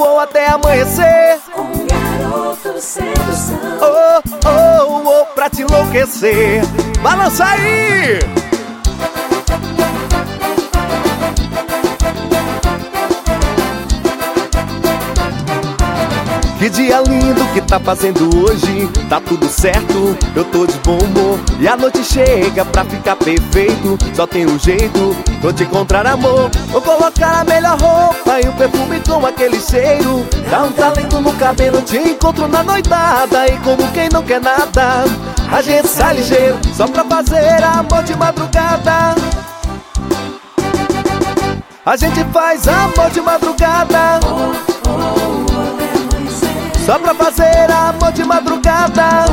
oh, até amanhecer. Um garoto sedução. Oh, oh, oh, pra te enlouquecer. Balança aí! Que dia lindo que tá fazendo hoje. Tá tudo certo, eu tô de bom humor. E a noite chega pra ficar perfeito. Só tem um jeito, vou te encontrar, amor. Vou colocar a melhor roupa e um perfume com aquele cheiro. Dá um talento no cabelo, te encontro na noitada. E como quem não quer nada, a gente sai ligeiro, só pra fazer amor de madrugada. A gente faz amor de madrugada. Só pra fazer amor de madrugada.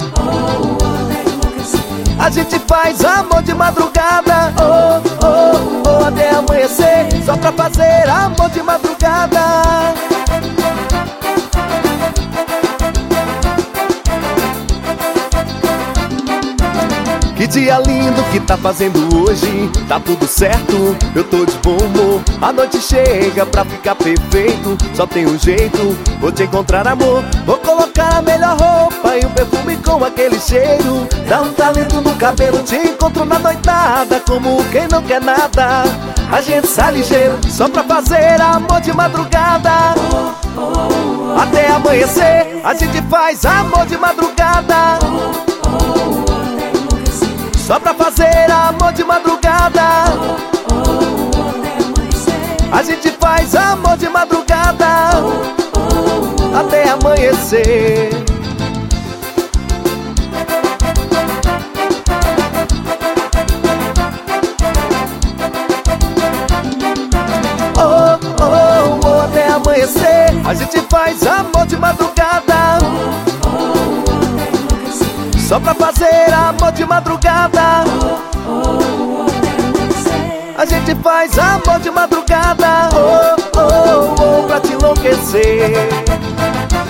A gente faz amor de madrugada. Oh, oh, oh, até amanhecer. Só pra fazer amor de madrugada. Que dia lindo que tá fazendo hoje. Tá tudo certo, eu tô de bom humor. A noite chega pra ficar perfeito. Só tem um jeito, vou te encontrar, amor. Vou colocar a melhor roupa e um perfume com aquele cheiro. Dá um talento no cabelo, te encontro na noitada. Como quem não quer nada, a gente sai ligeiro, só pra fazer amor de madrugada. Até amanhecer, a gente faz amor de madrugada. Só pra fazer amor de madrugada. A gente faz amor de madrugada. Até amanhecer. Oh, oh, oh, até amanhecer. A gente faz amor de madrugada. Só pra fazer amor de madrugada. A gente faz amor de madrugada. Oh, oh, oh, pra te enlouquecer.